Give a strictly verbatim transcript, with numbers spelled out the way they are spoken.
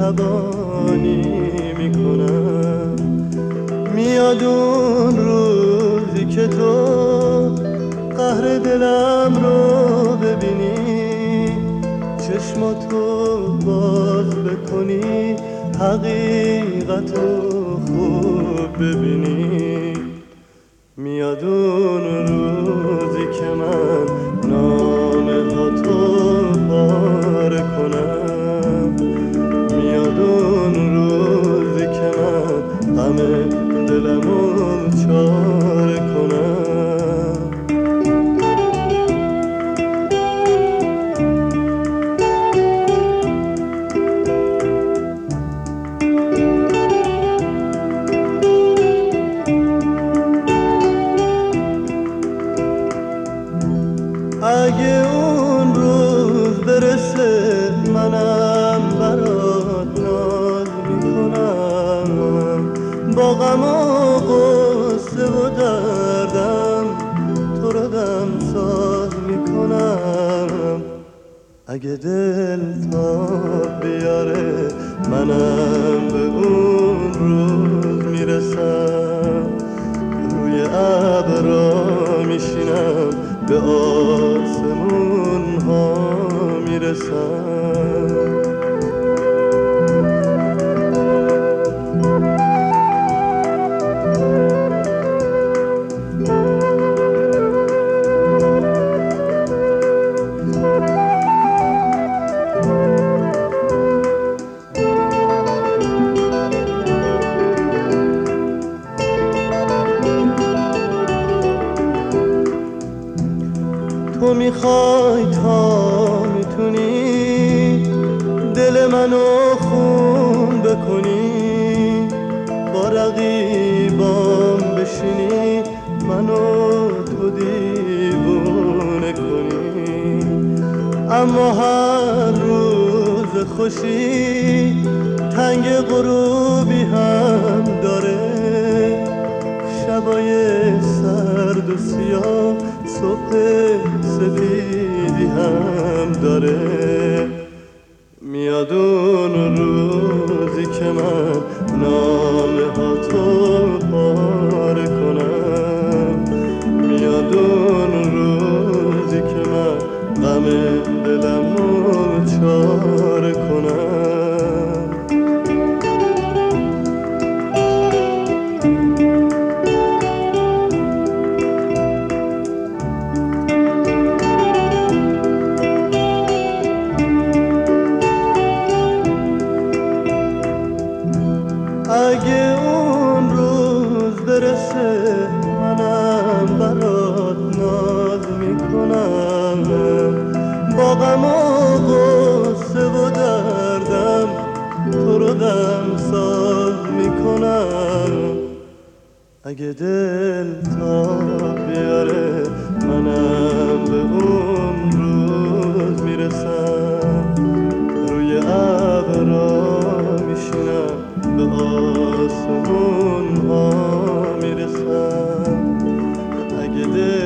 مهربانی میکنم. میاد اون روزی که تو قهر دلم رو ببینی، چشماتو باز بکنی، حقیقتو خوب ببینی. میاد اون روزی که من نامه ها تو پاره کنم. میاد اون روزی که من غم دلمو چاره کنم. اگه اون روز برسه منم برات ناز میکنم، با غم و غصه و دردم تو رو دم ساز میکنم. اگه دل تاب بیاره منم به اون روز میرسم، روی ابرا میشینم به آسمون ها میرسم. تو میخوای تا میتونی دل منو خون بکنی، با رقیبام بشینی منو تو دیوونه کنی. اما هر روز خوشی تنگ غروبی هم داره، شبای سرد و سیاه صبح سفیدی هم داره. میاد اون روزی که من نامه ها تو پاره کنم. میاد اون روزی که من غم دلمو چاره کنم. اگه اون روز برسه منم برات ناز میکنم، با غم و غصه و دردم تو رو دم ساز میکنم. اگه دل تاب بیاره منم به اون روز میرسم، روی ابرا میشینم به آسمون ها میرسم. اگه دل